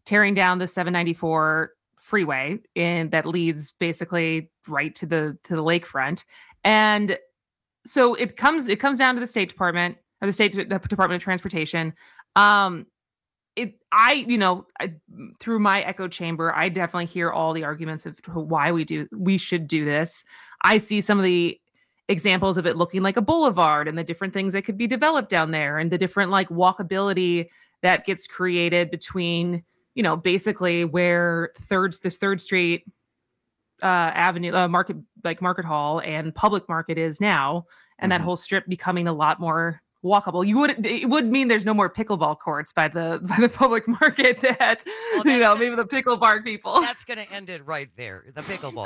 tearing down the seven ninety-four freeway in that leads basically right to the to the lakefront. And so it comes it comes down to the State Department or the State the Department of Transportation. Um, it I you know I, through my echo chamber, I definitely hear all the arguments of why we do we should do this. I see some of the examples of it looking like a boulevard and the different things that could be developed down there and the different like walkability that gets created between, you know, basically where third this third street uh, avenue, uh, market, like Market Hall and Public Market is now. And mm-hmm. that whole strip becoming a lot more walkable. You would, it would mean there's no more pickleball courts by the, by the Public Market that, well, you know, maybe the pickleball people. That's going to end it right there. The pickleball.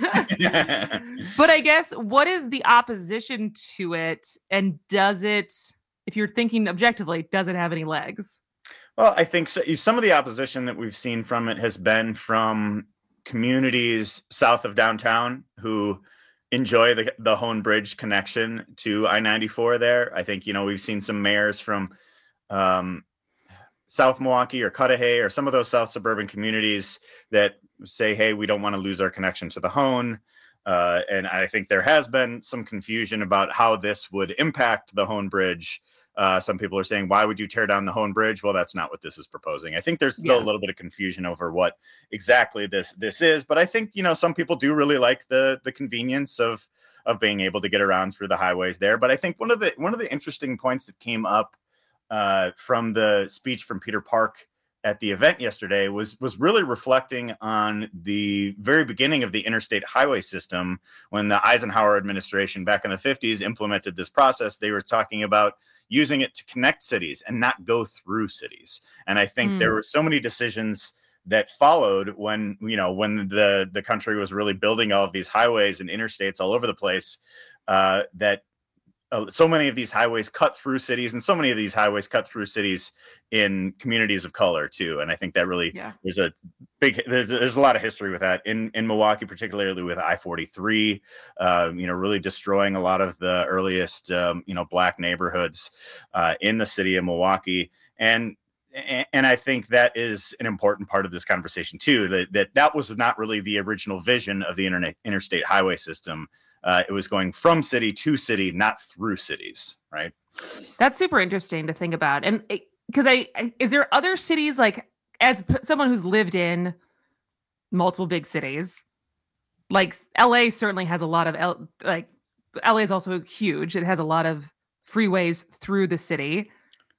But I guess what is the opposition to it? And does it, if you're thinking objectively, does it have any legs? Well, I think so, some of the opposition that we've seen from it has been from communities south of downtown who enjoy the, the Hone Bridge connection to I ninety-four there. I think, you know, we've seen some mayors from um, South Milwaukee or Cudahy or some of those South suburban communities that say, hey, we don't want to lose our connection to the Hone. Uh, and I think there has been some confusion about how this would impact the Hone Bridge. Uh, some people are saying, why would you tear down the Hone Bridge? Well, that's not what this is proposing. I think there's still yeah. a little bit of confusion over what exactly this this is. But I think, you know, some people do really like the the convenience of of being able to get around through the highways there. But I think one of the one of the interesting points that came up uh, from the speech from Peter Park at the event yesterday was was really reflecting on the very beginning of the interstate highway system. When the Eisenhower administration back in the fifties implemented this process, they were talking about using it to connect cities and not go through cities. And I think mm. there were so many decisions that followed when, you know, when the, the country was really building all of these highways and interstates all over the place, uh, that uh, so many of these highways cut through cities, and so many of these highways cut through cities in communities of color too. And I think that really yeah. there's a big, there's, there's a lot of history with that in, in Milwaukee, particularly with I forty-three, um, you know, really destroying a lot of the earliest, um, you know, Black neighborhoods uh, in the city of Milwaukee. And, and I think that is an important part of this conversation too, that, that that was not really the original vision of the internet interstate highway system. Uh, it was going from city to city, not through cities, right? That's super interesting to think about. And because I, I, is there other cities, like as p- someone who's lived in multiple big cities, like L A certainly has a lot of, L, like L A is also huge. It has a lot of freeways through the city.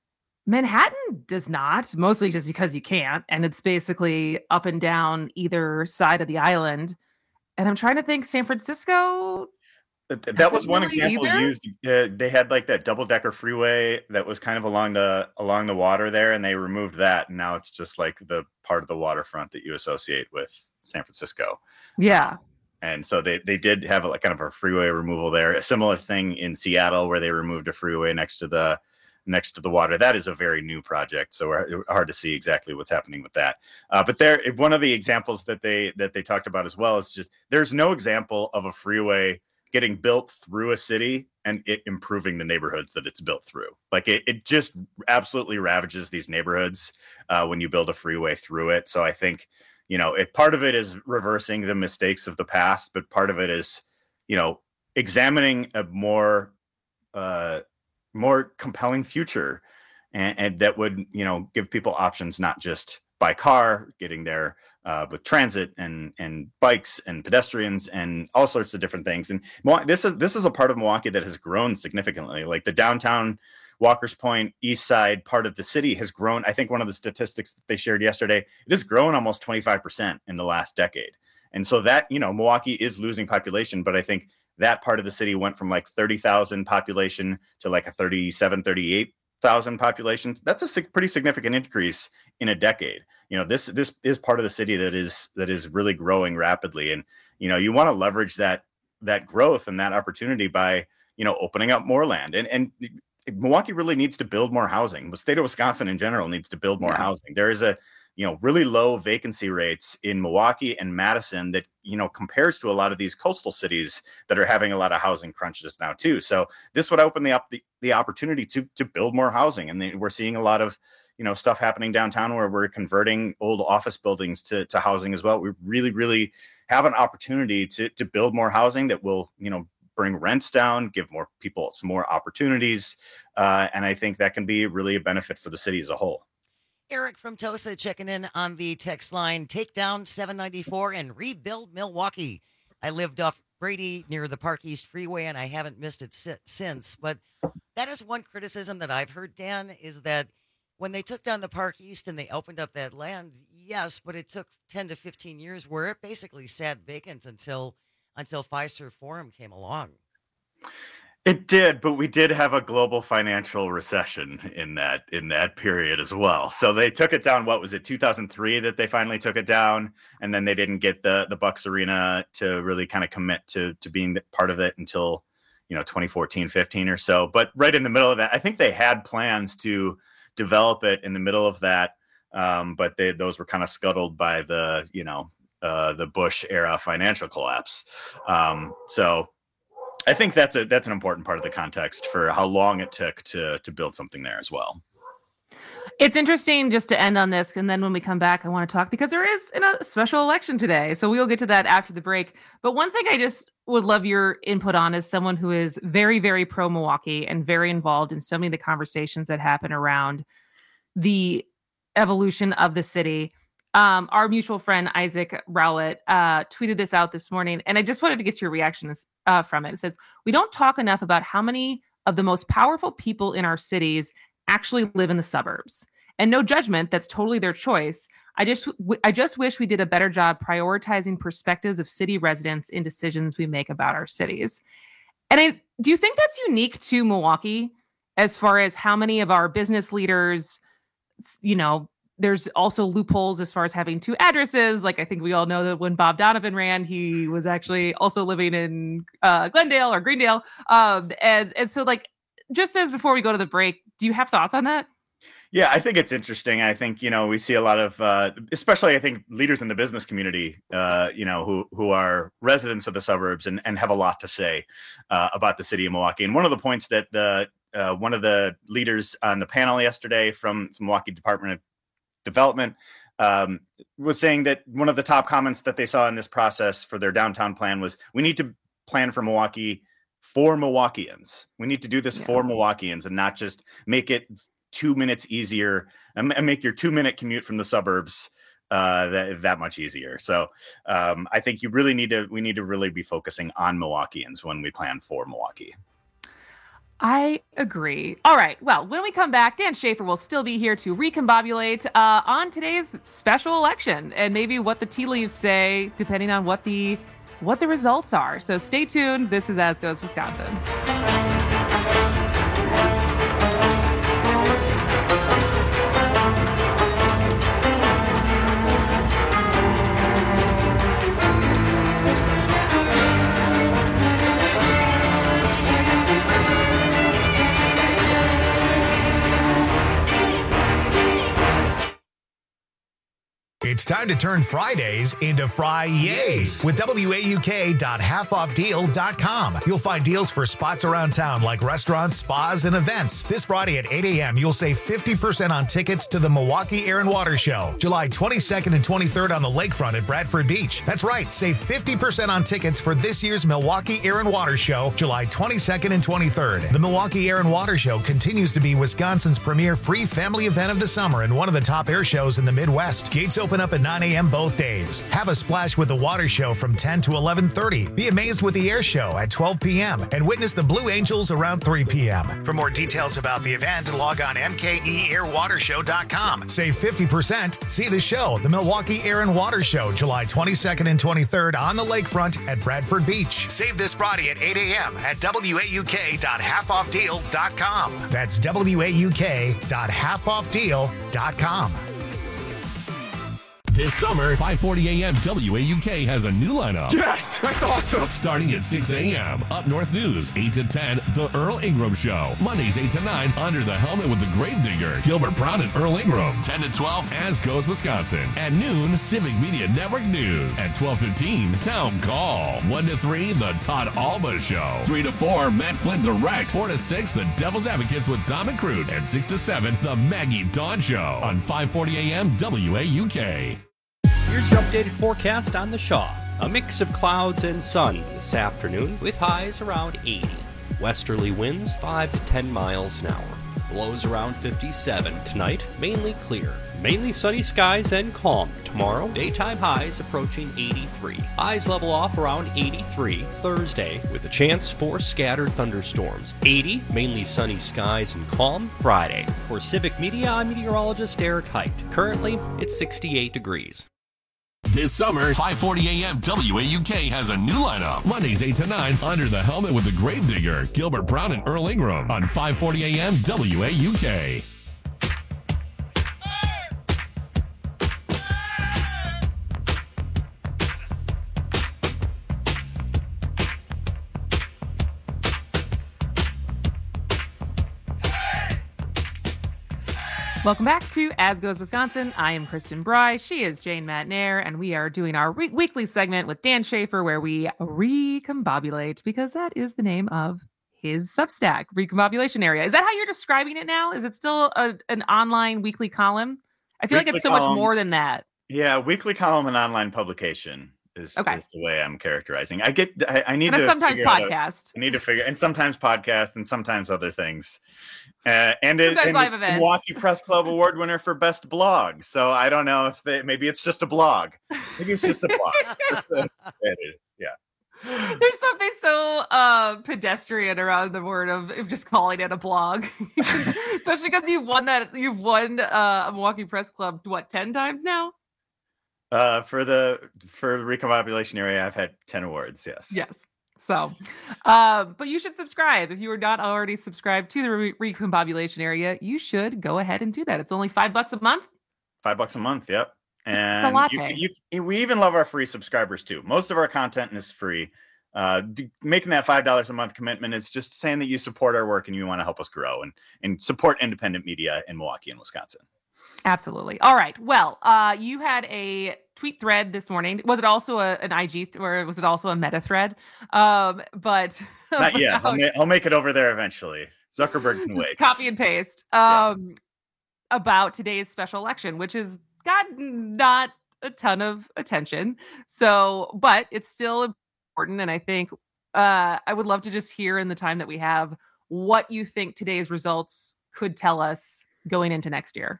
Manhattan does not, mostly just because you can't. And it's basically up and down either side of the island. And I'm trying to think, San Francisco. That, that was one really example either? used. Uh, they had like that double decker freeway that was kind of along the along the water there, and they removed that. And now it's just like the part of the waterfront that you associate with San Francisco. Yeah. And so they, they did have like kind of a freeway removal there. A similar thing in Seattle where they removed a freeway next to the next to the water. That is a very new project, so we're hard to see exactly what's happening with that. Uh, but there, one of the examples that they that they talked about as well is just there's no example of a freeway getting built through a city and it improving the neighborhoods that it's built through. Like it, it just absolutely ravages these neighborhoods uh, when you build a freeway through it. So I think, you know, it part of it is reversing the mistakes of the past, but part of it is, you know, examining a more uh, more compelling future, and, and that would, you know, give people options, not just by car, getting there uh, with transit and and bikes and pedestrians and all sorts of different things. And this is this is a part of Milwaukee that has grown significantly. Like the downtown Walker's Point East Side part of the city has grown. I think one of the statistics that they shared yesterday, it has grown almost twenty-five percent in the last decade. And so that, you know, Milwaukee is losing population, but I think that part of the city went from like thirty thousand population to like a thirty-seven, thirty-eight thousand population. That's a sig- pretty significant increase in a decade. You know, this this is part of the city that is that is really growing rapidly. And, you know, you want to leverage that that growth and that opportunity by, you know, opening up more land. And and Milwaukee really needs to build more housing. The state of Wisconsin in general needs to build more yeah. housing. There is a you know, really low vacancy rates in Milwaukee and Madison that, you know, compares to a lot of these coastal cities that are having a lot of housing crunches now too. So this would open the up the, the opportunity to to build more housing. And then we're seeing a lot of, you know, stuff happening downtown where we're converting old office buildings to, to housing as well. We really, really have an opportunity to, to build more housing that will, you know, bring rents down, give more people some more opportunities. Uh, and I think that can be really a benefit for the city as a whole. Eric from Tosa checking in on the text line. Take down seven ninety-four and rebuild Milwaukee. I lived off Brady near the Park East Freeway, and I haven't missed it si- since. But that is one criticism that I've heard, Dan, is that when they took down the Park East and they opened up that land, yes, but it took ten to fifteen years where it basically sat vacant until until Fiserv Forum came along. It did, but we did have a global financial recession in that in that period as well. So they took it down. What was it, two thousand three that they finally took it down, and then they didn't get the the Bucks Arena to really kind of commit to to being part of it until, you know, twenty fourteen, fifteen or so. But right in the middle of that, I think they had plans to develop it in the middle of that, um, but they those were kind of scuttled by the you know uh, the Bush era financial collapse. Um, so. I think that's a that's an important part of the context for how long it took to to build something there as well. It's interesting just to end on this, and then when we come back, I want to talk because there is a special election today, so we'll get to that after the break. But one thing I just would love your input on as someone who is very, very pro Milwaukee and very involved in so many of the conversations that happen around the evolution of the city. Um, our mutual friend Isaac Rowlett uh, tweeted this out this morning, and I just wanted to get your reaction uh, from it. It says, "We don't talk enough about how many of the most powerful people in our cities actually live in the suburbs. And no judgment, that's totally their choice. I just, w- I just wish we did a better job prioritizing perspectives of city residents in decisions we make about our cities." And I do you think that's unique to Milwaukee, as far as how many of our business leaders, you know? There's also loopholes as far as having two addresses. Like, I think we all know that when Bob Donovan ran, he was actually also living in uh, Glendale or Greendale. Um, and, and so, like, just as before we go to the break, do you have thoughts on that? Yeah, I think it's interesting. I think, you know, we see a lot of, uh, especially I think leaders in the business community, uh, you know, who who are residents of the suburbs and, and have a lot to say uh, about the city of Milwaukee. And one of the points that the uh, one of the leaders on the panel yesterday from, from Milwaukee Department of Development um, was saying that one of the top comments that they saw in this process for their downtown plan was, we need to plan for Milwaukee for Milwaukeeans. We need to do this yeah. for Milwaukeeans and not just make it two minutes easier and, and make your two minute commute from the suburbs uh, that, that much easier. So um, I think you really need to, we need to really be focusing on Milwaukeeans when we plan for Milwaukee. I agree. All right. Well, when we come back, Dan Schaefer will still be here to recombobulate uh, on today's special election and maybe what the tea leaves say, depending on what the what the results are. So stay tuned. This is As Goes Wisconsin. It's time to turn Fridays into Fri-Yays with W A U K dot half off deal dot com. You'll find deals for spots around town like restaurants, spas, and events. This Friday at eight a.m., you'll save fifty percent on tickets to the Milwaukee Air and Water Show, July twenty-second and twenty-third on the lakefront at Bradford Beach. That's right, save fifty percent on tickets for this year's Milwaukee Air and Water Show, July twenty-second and twenty-third. The Milwaukee Air and Water Show continues to be Wisconsin's premier free family event of the summer and one of the top air shows in the Midwest. Gates open up at nine a.m. both days. Have a splash with the water show from ten to eleven thirty. Be amazed with the air show at twelve p.m. and witness the Blue Angels around three p.m. For more details about the event, log on M K E air water show dot com. Save fifty percent. See the show, the Milwaukee Air and Water Show, July twenty-second and twenty-third on the lakefront at Bradford Beach. Save this Friday at eight a.m. at W A U K dot half off deal dot com. That's W A U K dot half off deal dot com. This summer, five forty a.m. W A U K has a new lineup. Yes, that's awesome. Starting at six a.m. Up North News, eight to ten, The Earl Ingram Show. Mondays, eight to nine, Under the Helmet with the Gravedigger, Gilbert Brown and Earl Ingram. ten to twelve, As Goes Wisconsin. At noon, Civic Media Network News. At twelve fifteen, Town Call. one to three, The Todd Alba Show. three to four, Matt Flynn Direct. four to six, The Devil's Advocates with Dom and Crute. And six to seven, The Maggie Dawn Show on five forty a.m. W A U K. Here's your updated forecast on the Shaw. A mix of clouds and sun this afternoon with highs around eighty. Westerly winds five to ten miles an hour. Lows around fifty-seven tonight, mainly clear. Mainly sunny skies and calm tomorrow. Daytime highs approaching eighty-three. Highs level off around eighty-three Thursday with a chance for scattered thunderstorms. eighty, mainly sunny skies and calm Friday. For Civic Media, I'm meteorologist Eric Height. Currently, it's sixty-eight degrees. This summer, five forty a.m. W A U K has a new lineup. Mondays, eight to nine, Under the Helmet with the Gravedigger, Gilbert Brown and Earl Ingram on five forty a.m. W A U K. Welcome back to As Goes Wisconsin. I am Kristen Bry. She is Jane Matnair, and we are doing our re- weekly segment with Dan Schaefer where we recombobulate, because that is the name of his Substack, Recombobulation Area. Is that how you're describing it now? Is it still a, an online weekly column? I feel weekly like it's so column, much more than that. Yeah, weekly column and online publication is, okay. is the way I'm characterizing. I get, I, I need and to sometimes podcast. Out, I need to figure, and sometimes podcast, and sometimes other things. Uh, and it, and live the events. Milwaukee Press Club Award winner for best blog. So I don't know if they, maybe it's just a blog. Maybe it's just a blog. It's a, yeah. There's something so uh, pedestrian around the word of, of just calling it a blog, especially because you've won that. You've won uh, a Milwaukee Press Club what ten times now. Uh, for the for the Recombobulation Area, I've had ten awards. Yes. Yes. So, uh, but you should subscribe. If you are not already subscribed to the Re- Recombobulation Area, you should go ahead and do that. It's only five bucks a month. Five bucks a month. Yep. And it's a latte. You, you, we even love our free subscribers too. Most of our content is free. Uh, d- making that five dollars a month commitment is just saying that you support our work and you want to help us grow and, and support independent media in Milwaukee and Wisconsin. Absolutely. All right. Well, uh, you had a tweet thread this morning. Was it also a, an I G th- or was it also a meta thread? Um, but not yet. I'll, ma- I'll make it over there eventually. Zuckerberg can wait. Copy and paste um, yeah. about today's special election, which has gotten not a ton of attention. So, but it's still important. And I think uh, I would love to just hear in the time that we have what you think today's results could tell us going into next year.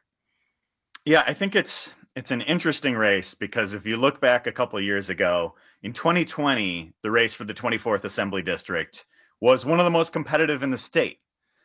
Yeah, I think it's it's an interesting race because if you look back a couple of years ago, in twenty twenty, the race for the twenty-fourth Assembly District was one of the most competitive in the state.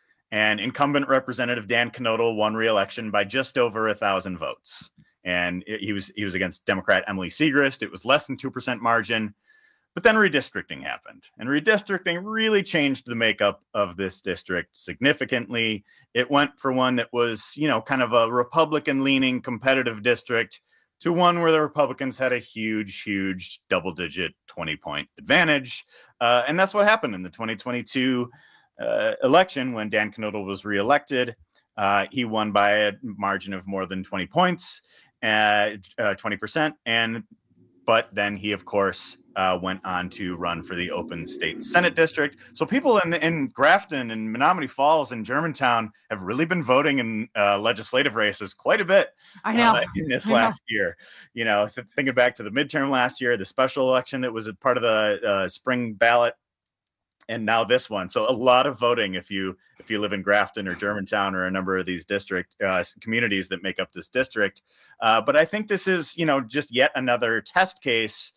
And incumbent Representative Dan Knodel won re-election by just over a thousand votes. And it, he was he was against Democrat Emily Segrist. It was less than two percent margin. But then redistricting happened, and redistricting really changed the makeup of this district significantly. It went for one that was, you know, kind of a Republican-leaning competitive district to one where the Republicans had a huge, huge double-digit twenty-point advantage. Uh, and that's what happened in the twenty twenty-two uh, election when Dan Knodel was reelected. Uh, he won by a margin of more than twenty points, uh, uh, twenty percent, and But then he, of course, uh, went on to run for the open state Senate district. So people in, in Grafton and Menominee Falls and Germantown have really been voting in uh, legislative races quite a bit. I know. Uh, in this I last know. year. You know, so thinking back to the midterm last year, the special election that was a part of the uh, spring ballot, and now this one. So a lot of voting if you if you live in Grafton or Germantown or a number of these district uh, communities that make up this district. Uh, but I think this is, you know, just yet another test case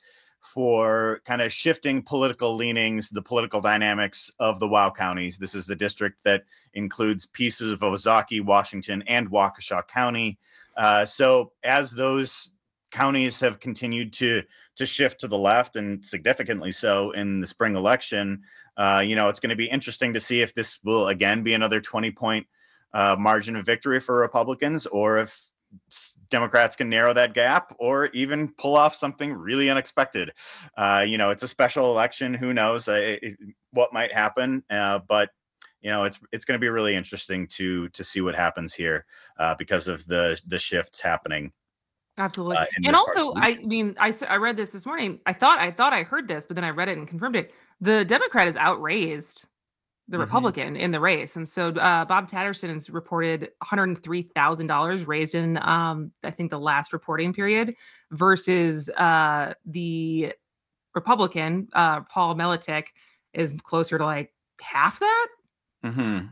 for kind of shifting political leanings, the political dynamics of the WOW counties. This is the district that includes pieces of Ozaukee, Washington, and Waukesha County. Uh, so as those counties have continued to to shift to the left, and significantly so in the spring election, uh, you know, it's going to be interesting to see if this will again be another twenty point uh, margin of victory for Republicans, or if Democrats can narrow that gap or even pull off something really unexpected. Uh, you know, it's a special election. Who knows uh, it, what might happen? Uh, but you know, it's it's going to be really interesting to to see what happens here uh, because of the the shifts happening. Absolutely. Uh, and also, I mean, I, I read this this morning. I thought I thought I heard this, but then I read it and confirmed it. The Democrat has outraised the Mhm. Republican in the race. And so uh, Bob Tatterson has reported one hundred three thousand dollars raised in, um, I think, the last reporting period versus uh, the Republican, uh, Paul Melitik, is closer to like half that. Mm-hmm.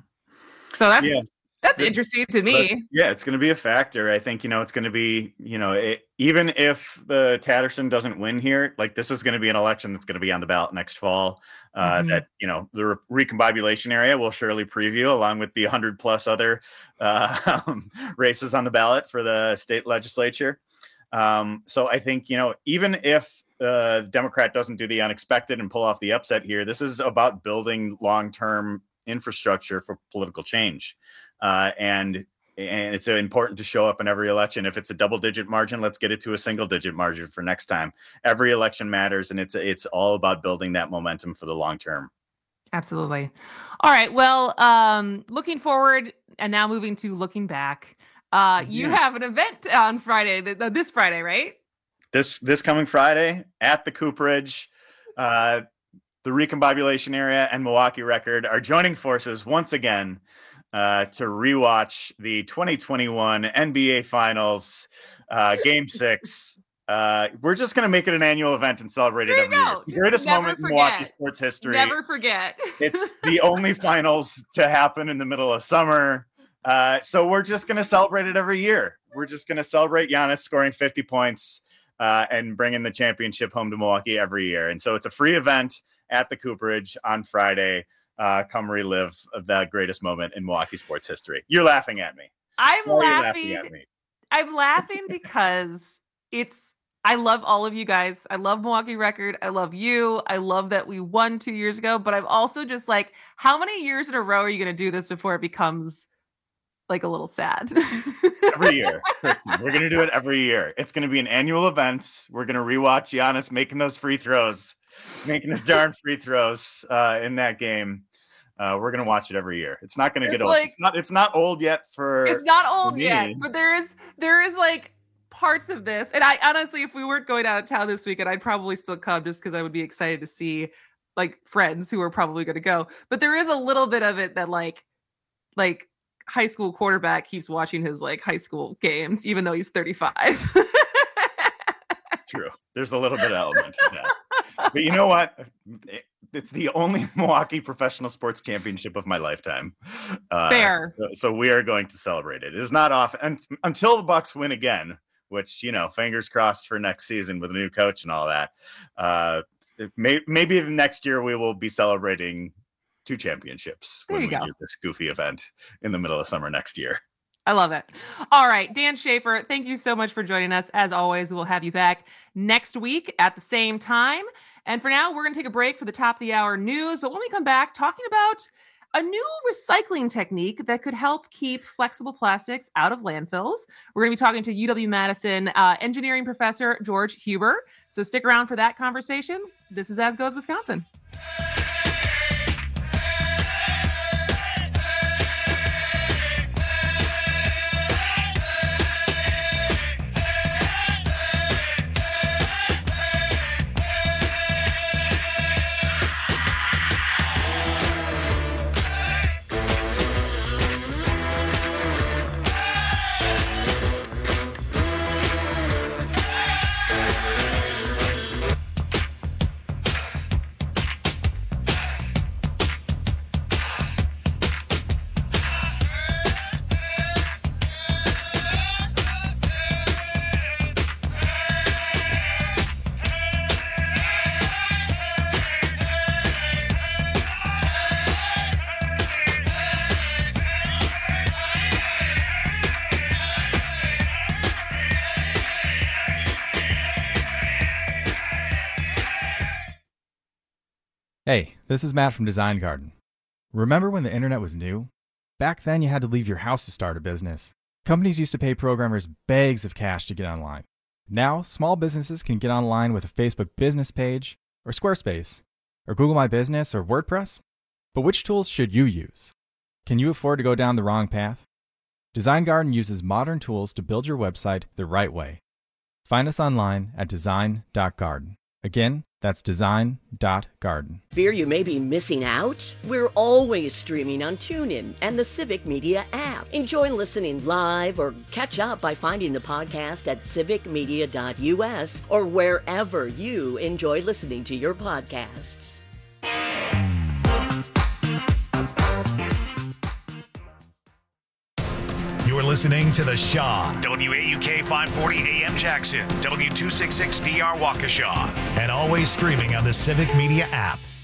So that's Yeah. that's It- interesting to That's- me. yeah, it's going to be a factor. I think, you know, it's going to be, you know, it, even if the Tatterson doesn't win here, like this is going to be an election that's going to be on the ballot next fall. Uh, Mhm. That, you know, the re- recombobulation area will surely preview along with the one hundred plus other uh, um, races on the ballot for the state legislature. Um, so I think, you know, even if the Democrat doesn't do the unexpected and pull off the upset here, this is about building long-term infrastructure for political change. Uh, and and it's uh, important to show up in every election. If it's a double-digit margin, let's get it to a single-digit margin for next time. Every election matters, and it's it's all about building that momentum for the long term. Absolutely. All right. Well, um, looking forward and now moving to looking back. Uh, you Yeah. have an event on Friday, th- th- this Friday, right? This this coming Friday at the Cooperage, uh, the Recombobulation Area and Milwaukee Record are joining forces once again uh, to rewatch the twenty twenty-one N B A Finals uh, Game Six. Uh, we're just going to make it an annual event and celebrate it There you every year. go. It's the Just greatest never moment in Milwaukee forget. sports history. Never forget. It's the only finals to happen in the middle of summer. Uh, so we're just going to celebrate it every year. We're just going to celebrate Giannis scoring fifty points uh, and bringing the championship home to Milwaukee every year. And so it's a free event at the Cooperage on Friday. Uh, come relive of that greatest moment in Milwaukee sports history. You're laughing at me. I'm Why are you laughing. at me? I'm laughing because it's, I love all of you guys. I love Milwaukee Record. I love you. I love that we won two years ago, but I'm also just like, how many years in a row are you going to do this before it becomes like a little sad? Every year, Kristen. We're going to do it every year. It's going to be an annual event. We're going to rewatch Giannis making those free throws, making his darn free throws uh, in that game. Uh, we're going to watch it every year. It's not going to It's get old. like- it's not. It's not old yet for. It's not for old me. yet, but there is there is like parts of this. And I honestly, if we weren't going out of town this weekend, I'd probably still come just because I would be excited to see like friends who are probably going to go. But there is a little bit of it that like like high school quarterback keeps watching his like high school games, even though he's thirty-five. True. There's a little bit of element to that. But you know what? It- It's the only Milwaukee professional sports championship of my lifetime. Uh, Fair. So, so we are going to celebrate it. It is not often and, until the Bucks win again, which, you know, fingers crossed for next season with a new coach and all that. Uh, it may, maybe the next year we will be celebrating two championships There when you we go. do this goofy event in the middle of summer next year. I love it. All right, Dan Schaefer, thank you so much for joining us. As always, we'll have you back next week at the same time. And for now, we're going to take a break for the top of the hour news. But when we come back, talking about a new recycling technique that could help keep flexible plastics out of landfills. We're going to be talking to U W-Madison uh, engineering professor George Huber. So stick around for that conversation. This is As Goes Wisconsin. Hey, this is Matt from Design Garden. Remember when the internet was new? Back then you had to leave your house to start a business. Companies used to pay programmers bags of cash to get online. Now, small businesses can get online with a Facebook business page, or Squarespace, or Google My Business, or WordPress. But which tools should you use? Can you afford to go down the wrong path? Design Garden uses modern tools to build your website the right way. Find us online at design dot garden. Again, that's design dot garden. Fear you may be missing out? We're always streaming on TuneIn and the Civic Media app. Enjoy listening live or catch up by finding the podcast at civic media dot u s or wherever you enjoy listening to your podcasts. You're listening to The Shaw, W A U K five forty A M Jackson, W two sixty-six D R Waukesha, and always streaming on the Civic Media app.